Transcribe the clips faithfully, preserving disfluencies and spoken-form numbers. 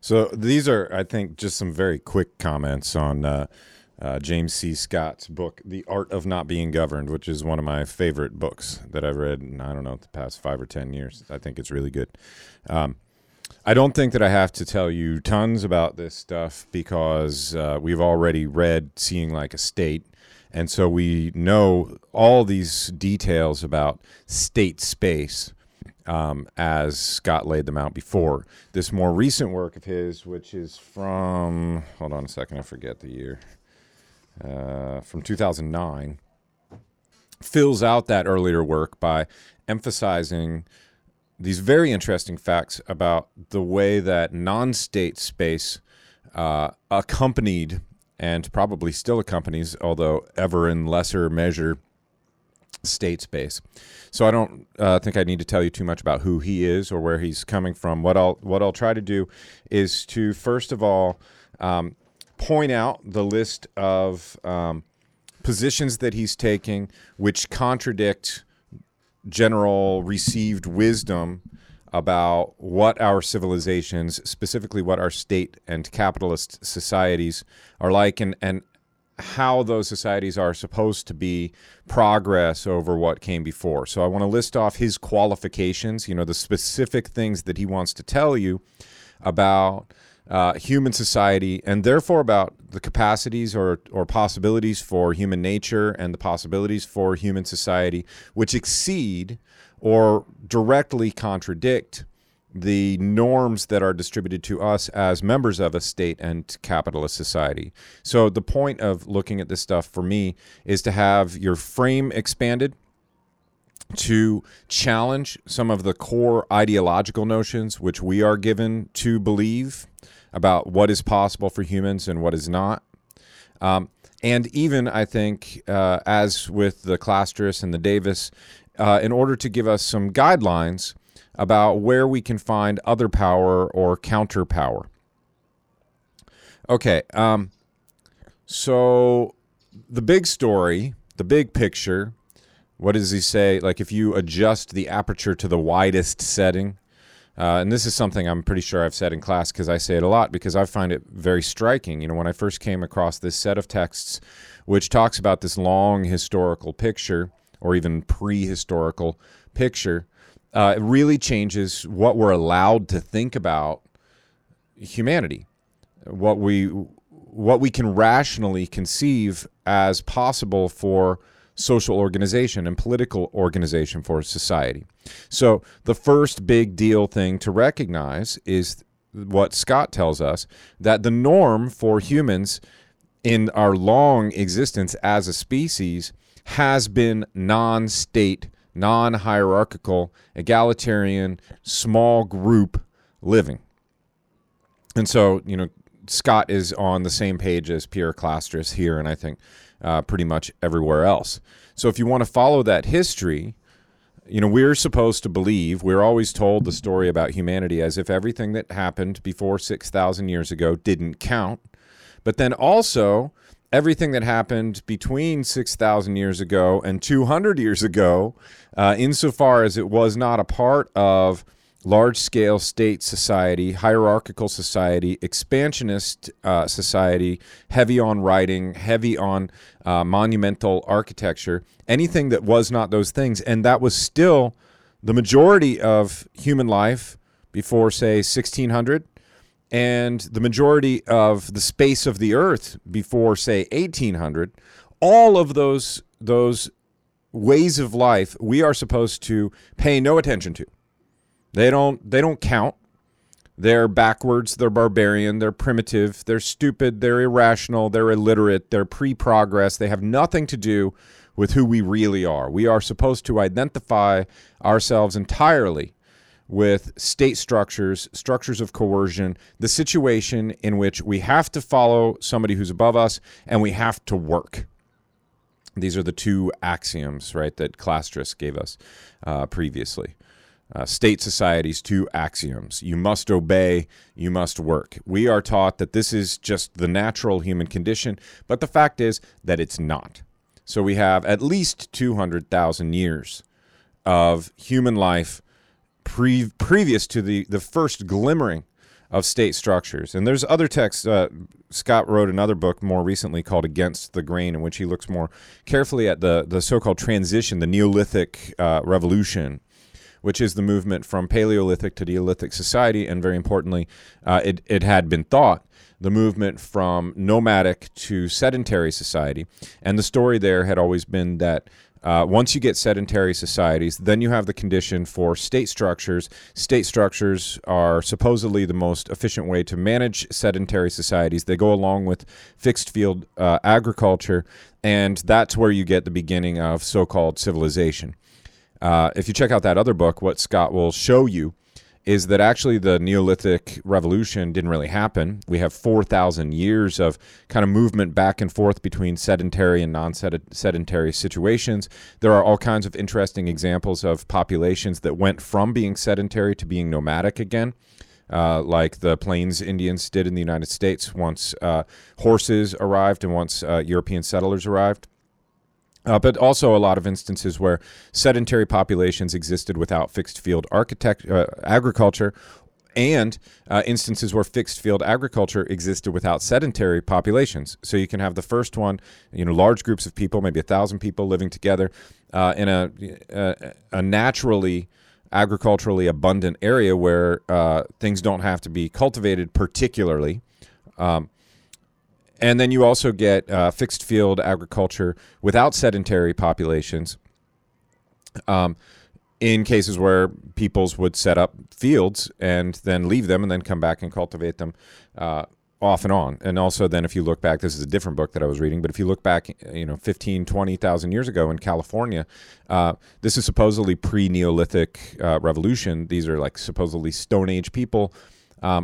So these are, I think, just some very quick comments on uh, uh, James C. Scott's book, The Art of Not Being Governed, which is one of my favorite books that I've read in, I don't know, the past five or ten years. I think it's really good. Um, I don't think that I have to tell you tons about this stuff because uh, we've already read Seeing Like a State. And so we know all these details about state space um, as Scott laid them out before. This more recent work of his, which is from, hold on a second, I forget the year, uh, from two thousand nine, fills out that earlier work by emphasizing these very interesting facts about the way that non-state space uh, accompanied and probably still accompanies, although ever in lesser measure, state space. So I don't uh, think I need to tell you too much about who he is or where he's coming from. What I'll what I'll try to do is to first of all um, point out the list of um, positions that he's taking which contradict general received wisdom about what our civilizations, specifically what our state and capitalist societies are like, and, and how those societies are supposed to be progress over what came before. So I want to list off his qualifications, you know, the specific things that he wants to tell you about uh, human society, and therefore about the capacities or, or possibilities for human nature and the possibilities for human society, which exceed or directly contradict the norms that are distributed to us as members of a state and capitalist society. So the point of looking at this stuff for me is to have your frame expanded, to challenge some of the core ideological notions which we are given to believe about what is possible for humans and what is not. Um, and even, I think, uh, as with the Clastres and the Davis, Uh, in order to give us some guidelines about where we can find other power or counter power. Okay, um, so the big story, the big picture, what does he say? Like if you adjust the aperture to the widest setting, uh, and this is something I'm pretty sure I've said in class because I say it a lot because I find it very striking. You know, when I first came across this set of texts, which talks about this long historical picture, or even prehistorical picture, uh, it really changes what we're allowed to think about humanity, what we what we can rationally conceive as possible for social organization and political organization for society. So the first big deal thing to recognize is what Scott tells us, that the norm for humans in our long existence as a species has been non-state, non-hierarchical, egalitarian, small group living. And so, you know, Scott is on the same page as Pierre Clastres here, and I think uh, pretty much everywhere else. So if you want to follow that history, you know, we're supposed to believe, we're always told the story about humanity as if everything that happened before six thousand years ago didn't count, but then also everything that happened between six thousand years ago and two hundred years ago, uh, insofar as it was not a part of large-scale state society, hierarchical society, expansionist uh, society, heavy on writing, heavy on uh, monumental architecture, anything that was not those things. And that was still the majority of human life before, say, sixteen hundred, and the majority of the space of the earth before, say, eighteen hundred. All of those those ways of life we are supposed to pay no attention to. They don't they don't count. They're backwards, they're barbarian, they're primitive, they're stupid, they're irrational, they're illiterate, they're pre-progress. They have nothing to do with who we really are. We are supposed to identify ourselves entirely with state structures, structures of coercion, the situation in which we have to follow somebody who's above us and we have to work. These are the two axioms, right, that Clastres gave us uh, previously. Uh, state society's two axioms. You must obey, you must work. We are taught that this is just the natural human condition, but the fact is that it's not. So we have at least two hundred thousand years of human life pre- previous to the, the first glimmering of state structures. And there's other texts. Uh, Scott wrote another book more recently called Against the Grain, in which he looks more carefully at the, the so-called transition, the Neolithic uh, revolution, which is the movement from Paleolithic to Neolithic society. And very importantly, uh, it, it had been thought, the movement from nomadic to sedentary society. And the story there had always been that uh, once you get sedentary societies, then you have the condition for state structures. State structures are supposedly the most efficient way to manage sedentary societies. They go along with fixed field uh, agriculture, and that's where you get the beginning of so-called civilization. Uh, if you check out that other book, what Scott will show you is that actually the Neolithic revolution didn't really happen. We have four thousand years of kind of movement back and forth between sedentary and non-sedentary situations. There are all kinds of interesting examples of populations that went from being sedentary to being nomadic again, uh, like the Plains Indians did in the United States once uh, horses arrived and once uh, European settlers arrived. Uh, but also a lot of instances where sedentary populations existed without fixed field architect, uh, agriculture, and uh, instances where fixed field agriculture existed without sedentary populations. So you can have the first one, you know, large groups of people, maybe a thousand people living together uh, in a, a, a naturally agriculturally abundant area where uh, things don't have to be cultivated particularly. Um, And then you also get uh, fixed field agriculture without sedentary populations um, in cases where peoples would set up fields and then leave them and then come back and cultivate them uh, off and on. And also then if you look back, this is a different book that I was reading, but if you look back, you know, fifteen, twenty thousand years ago in California, uh, this is supposedly pre-Neolithic uh, revolution. These are like supposedly Stone Age people. Um,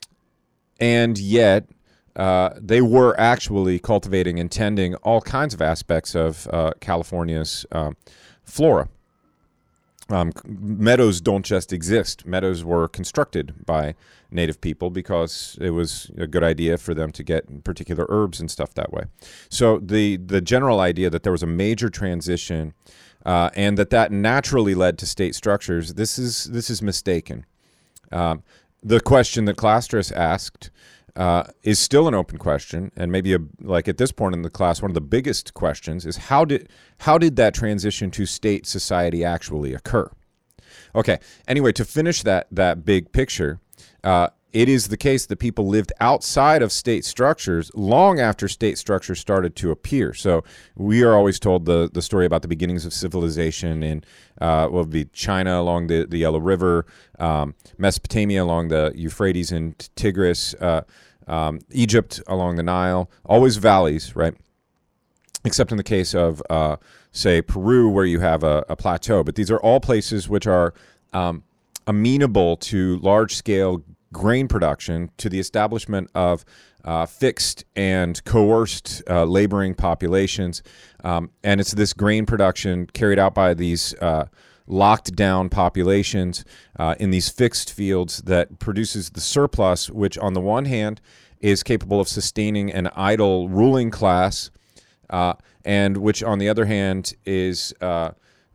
and yet... Uh, they were actually cultivating and tending all kinds of aspects of uh, California's um, flora. Um, meadows don't just exist. Meadows were constructed by native people because it was a good idea for them to get particular herbs and stuff that way. So the the general idea that there was a major transition uh, and that that naturally led to state structures, this is this is mistaken. Um, the question that Clastres asked Uh, is still an open question, and maybe a, like at this point in the class, one of the biggest questions is how did how did that transition to state society actually occur? Okay. Anyway, to finish that that big picture, uh, it is the case that people lived outside of state structures long after state structures started to appear. So we are always told the the story about the beginnings of civilization in uh, what would be China along the, the Yellow River, um, Mesopotamia along the Euphrates and Tigris, uh, um, Egypt along the Nile, always valleys, right? Except in the case of, uh, say, Peru, where you have a, a plateau. But these are all places which are um, amenable to large-scale grain production, to the establishment of uh, fixed and coerced uh, laboring populations. Um, and it's this grain production carried out by these uh, locked down populations uh, in these fixed fields that produces the surplus, which on the one hand is capable of sustaining an idle ruling class, uh, and which on the other hand is uh,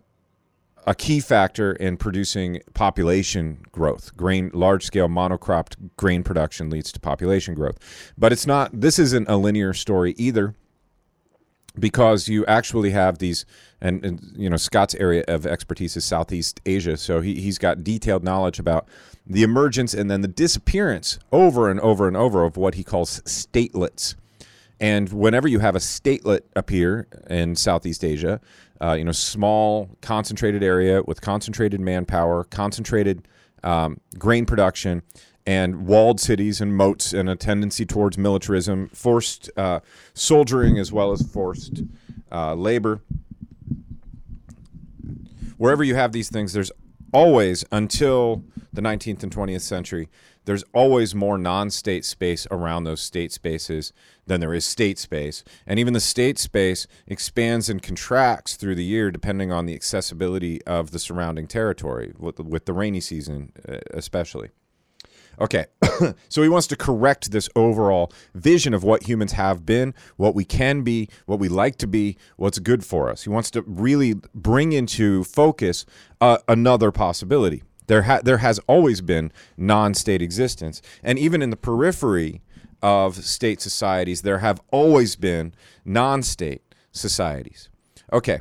a key factor in producing population growth. Grain, large-scale monocropped grain production leads to population growth. But it's not, this isn't a linear story either, because you actually have these, and, and you know, Scott's area of expertise is Southeast Asia, so he, he's got detailed knowledge about the emergence and then the disappearance over and over and over of what he calls statelets. And whenever you have a statelet appear in Southeast Asia, uh, you know, small, concentrated area with concentrated manpower, concentrated um, grain production, and walled cities and moats and a tendency towards militarism, forced uh, soldiering as well as forced uh, labor. Wherever you have these things, there's always, until the nineteenth and twentieth century, there's always more non-state space around those state spaces than there is state space. And even the state space expands and contracts through the year depending on the accessibility of the surrounding territory, with, with the rainy season especially. Okay, so he wants to correct this overall vision of what humans have been, what we can be, what we like to be, what's good for us. He wants to really bring into focus uh, another possibility. There, ha- there has always been non-state existence. And even in the periphery of state societies, there have always been non-state societies. Okay.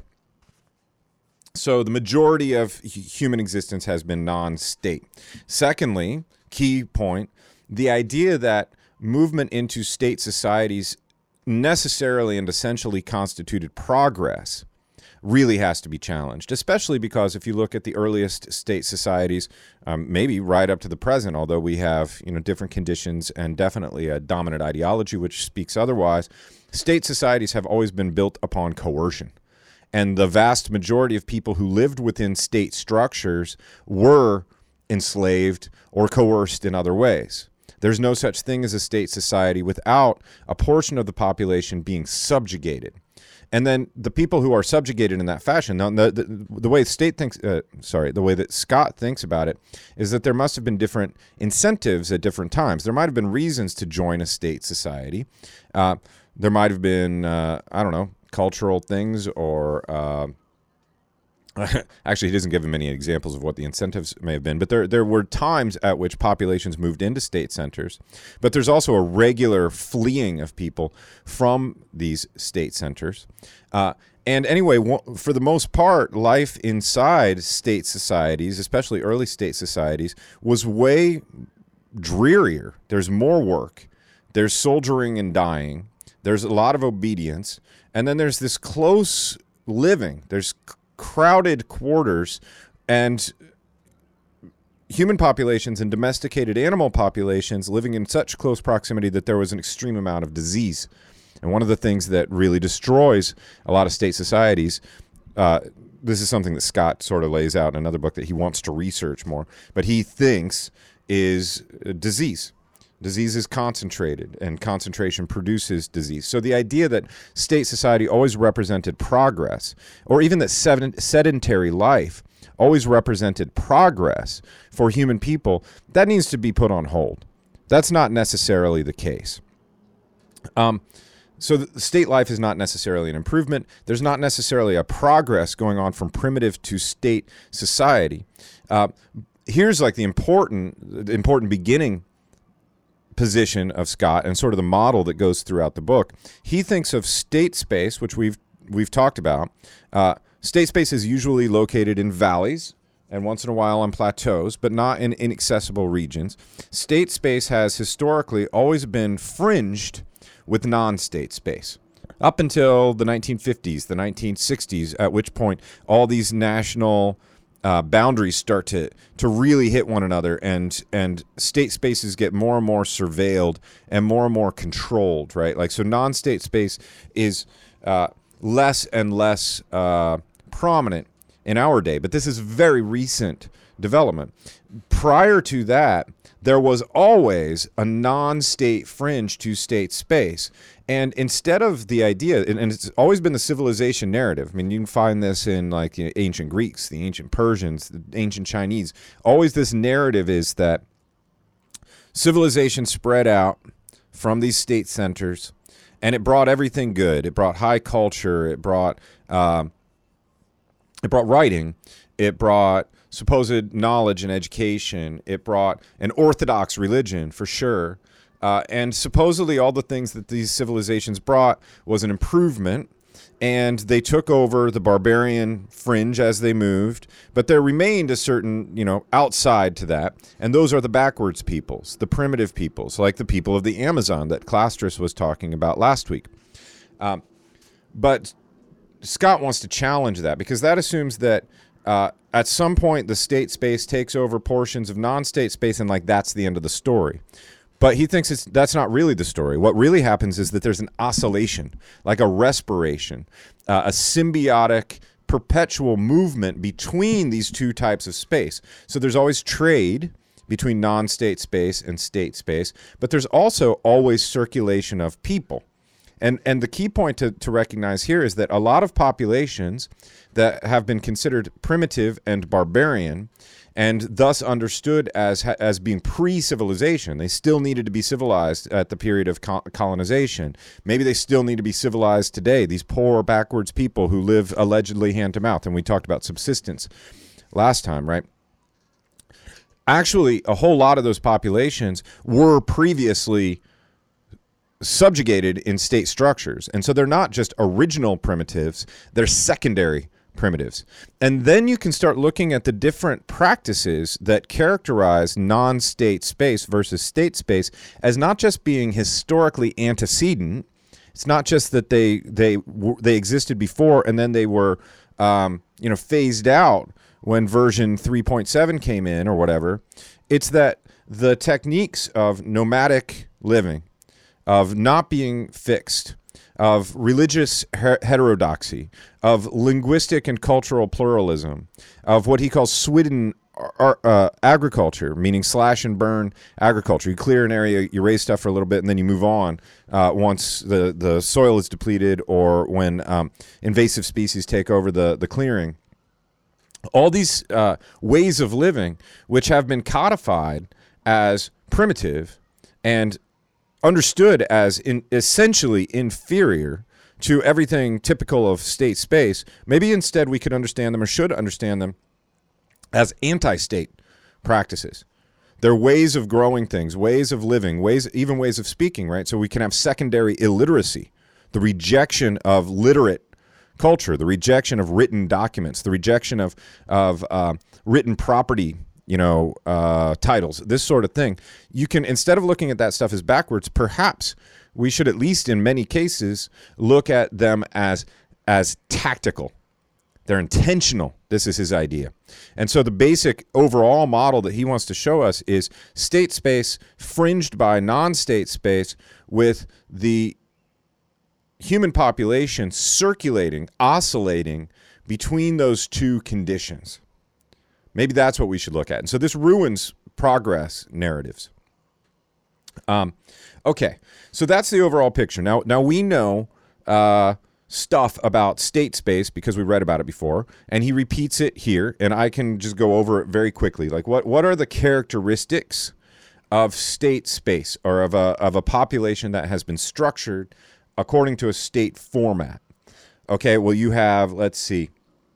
So the majority of human existence has been non-state. Secondly, key point, the idea that movement into state societies necessarily and essentially constituted progress really has to be challenged, especially because if you look at the earliest state societies, um, maybe right up to the present, although we have, you know, different conditions and definitely a dominant ideology which speaks otherwise, state societies have always been built upon coercion. And the vast majority of people who lived within state structures were enslaved or coerced in other ways. There's no such thing as a state society without a portion of the population being subjugated. And then the people who are subjugated in that fashion, now the, the, the way state thinks, uh, sorry, the way that Scott thinks about it is that there must have been different incentives at different times. There might have been reasons to join a state society. Uh, there might have been, uh, I don't know, cultural things or... Uh, Actually, he doesn't give him any examples of what the incentives may have been, but there there were times at which populations moved into state centers. But there's also a regular fleeing of people from these state centers. Uh, and anyway, for the most part, life inside state societies, especially early state societies, was way drearier. There's more work. There's soldiering and dying. There's a lot of obedience. And then there's this close living. There's crowded quarters, and human populations and domesticated animal populations living in such close proximity that there was an extreme amount of disease. And one of the things that really destroys a lot of state societies, uh, this is something that Scott sort of lays out in another book that he wants to research more, but he thinks is disease. Disease is concentrated, and concentration produces disease. So the idea that state society always represented progress, or even that sedentary life always represented progress for human people, that needs to be put on hold. That's not necessarily the case. Um, so the state life is not necessarily an improvement. There's not necessarily a progress going on from primitive to state society. Uh, here's like the important, the important beginning position of Scott and sort of the model that goes throughout the book. He thinks of state space, which we've we've talked about. Uh, state space is usually located in valleys and once in a while on plateaus, but not in inaccessible regions. State space has historically always been fringed with non-state space up until the nineteen fifties, the nineteen sixties, at which point all these national Uh, boundaries start to to really hit one another, and and state spaces get more and more surveilled and more and more controlled, right? Like, so non-state space is uh, less and less uh, prominent in our day, but this is very recent development. Prior to that, there was always a non-state fringe to state space. And instead of the idea, and, and it's always been the civilization narrative. I mean, you can find this in like, you know, ancient Greeks, the ancient Persians, the ancient Chinese. Always this narrative is that civilization spread out from these state centers, and it brought everything good. It brought high culture. It brought uh, it brought writing. It brought supposed knowledge and education. It brought an orthodox religion, for sure. Uh, and supposedly all the things that these civilizations brought was an improvement, and they took over the barbarian fringe as they moved, but there remained a certain, you know, outside to that, and those are the backwards peoples, the primitive peoples, like the people of the Amazon that Clastres was talking about last week. Um, but Scott wants to challenge that, because that assumes that uh, at some point the state space takes over portions of non-state space, and like that's the end of the story. But he thinks it's, that's not really the story. What really happens is that there's an oscillation, like a respiration, uh, a symbiotic, perpetual movement between these two types of space. So there's always trade between non-state space and state space, but there's also always circulation of people. And and the key point to, to recognize here is that a lot of populations that have been considered primitive and barbarian, and thus understood as as being pre-civilization. They still needed to be civilized at the period of colonization. Maybe they still need to be civilized today. These poor, backwards people who live allegedly hand to mouth. And we talked about subsistence last time, right? actually, a whole lot of those populations were previously subjugated in state structures. And so they're not just original primitives, they're secondary primitives. And then you can start looking at the different practices that characterize non-state space versus state space as not just being historically antecedent. It's not just that they they they existed before and then they were um, you know phased out when version three point seven came in or whatever. It's that the techniques of nomadic living, of not being fixed, of religious her- heterodoxy, of linguistic and cultural pluralism, of what he calls Swidden ar- uh, agriculture, meaning slash and burn agriculture. You clear an area, you raise stuff for a little bit, and then you move on uh, once the, the soil is depleted or when um, invasive species take over the, the clearing. All these uh, ways of living, which have been codified as primitive and understood as in essentially inferior to everything typical of state space, maybe instead we could understand them or should understand them as anti-state practices. They're ways of growing things, ways of living, ways, even ways of speaking, right? So we can have secondary illiteracy, the rejection of literate culture, the rejection of written documents, the rejection of, of uh, written property, you know, uh, titles, this sort of thing. You can, instead of looking at that stuff as backwards, perhaps we should, at least in many cases, look at them as as tactical. They're intentional. This is his idea. And so the basic overall model that he wants to show us is state space fringed by non-state space, with the human population circulating, oscillating between those two conditions. Maybe that's what we should look at. And so this ruins progress narratives. Um, okay, so that's the overall picture. Now, now we know uh, stuff about state space because we read about it before, and he repeats it here, and I can just go over it very quickly. Like, what, what are the characteristics of state space, or of a of a population that has been structured according to a state format? Okay, well, you have, let's see,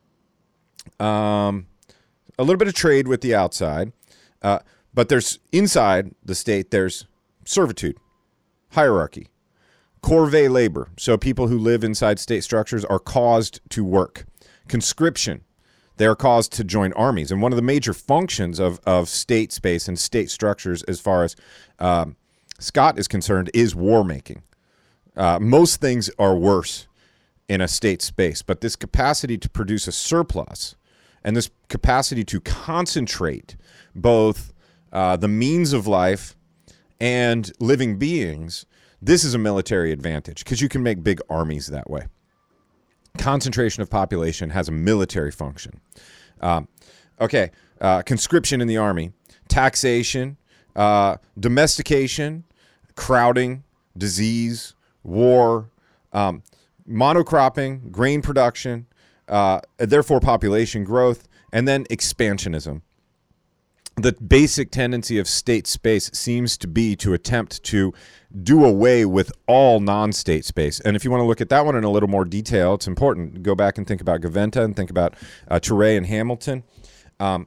um, a little bit of trade with the outside, uh, but there's inside the state, there's servitude, hierarchy, corvée labor. So people who live inside state structures are caused to work. Conscription, they are caused to join armies. And one of the major functions of, of state space and state structures, as far as um, Scott is concerned, is war making. Uh, most things are worse in a state space, but this capacity to produce a surplus and this capacity to concentrate both uh, the means of life and living beings, this is a military advantage because you can make big armies that way. Concentration of population has a military function. Um, okay, uh, conscription in the army, taxation, uh, domestication, crowding, disease, war, um, monocropping, grain production, uh, therefore population growth, and then expansionism. The basic tendency of state space seems to be to attempt to do away with all non-state space. And if you want to look at that one in a little more detail, it's important. Go back and think about Gaventa and think about uh, Touré and Hamilton. Um,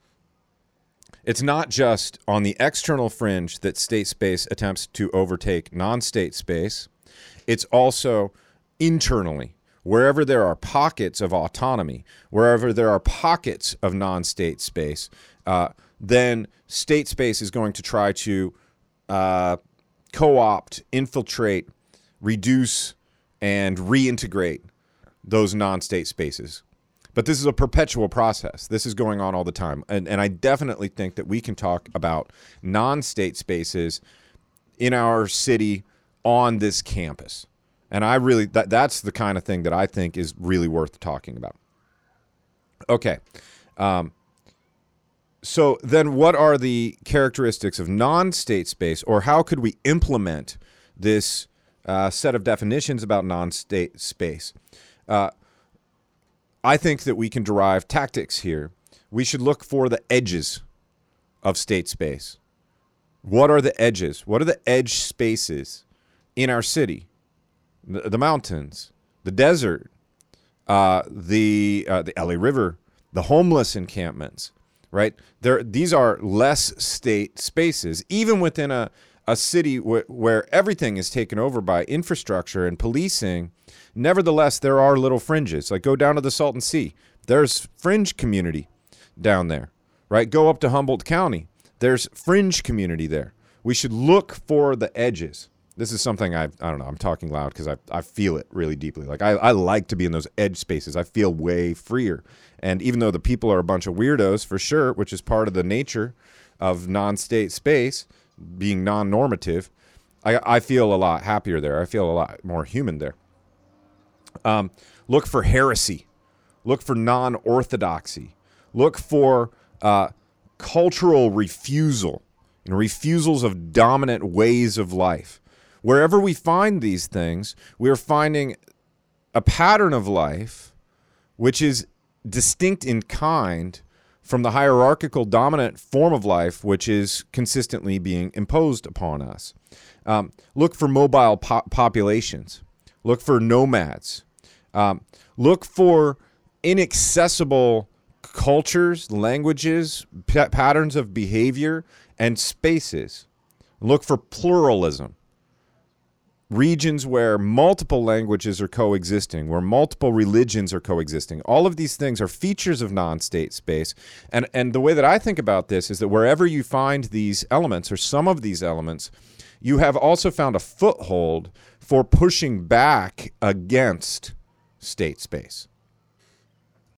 it's not just on the external fringe that state space attempts to overtake non-state space. It's also internally. Wherever there are pockets of autonomy, wherever there are pockets of non-state space, uh, then state space is going to try to uh, co-opt, infiltrate, reduce, and reintegrate those non-state spaces. But this is a perpetual process. This is going on all the time. And, and I definitely think that we can talk about non-state spaces in our city on this campus. And I really, that that's the kind of thing that I think is really worth talking about. Okay. Um, so then what are the characteristics of non-state space, or how could we implement this uh, set of definitions about non-state space? Uh, I think that we can derive tactics here. We should look for the edges of state space. What are the edges? What are the edge spaces in our city? The, the mountains, the desert, uh, the uh, the L A River, the homeless encampments, right? There, these are less state spaces, even within a, a city wh- where everything is taken over by infrastructure and policing. Nevertheless, there are little fringes. Like go down to the Salton Sea. There's fringe community down there, right? Go up to Humboldt County. There's fringe community there. We should look for the edges. This is something I I don't know. I'm talking loud because I, I feel it really deeply. Like I, I like to be in those edge spaces. I feel way freer. And even though the people are a bunch of weirdos for sure, which is part of the nature of non-state space, being non-normative, I, I feel a lot happier there. I feel a lot more human there. Um, look for heresy. Look for non-orthodoxy. Look for uh, cultural refusal and refusals of dominant ways of life. Wherever we find these things, we are finding a pattern of life which is distinct in kind from the hierarchical dominant form of life which is consistently being imposed upon us. Um, look for mobile po- populations. Look for nomads. Um, look for inaccessible cultures, languages, p- patterns of behavior, and spaces. Look for pluralism. Regions where multiple languages are coexisting, where multiple religions are coexisting. All of these things are features of non-state space. And, and the way that I think about this is that wherever you find these elements, or some of these elements, you have also found a foothold for pushing back against state space.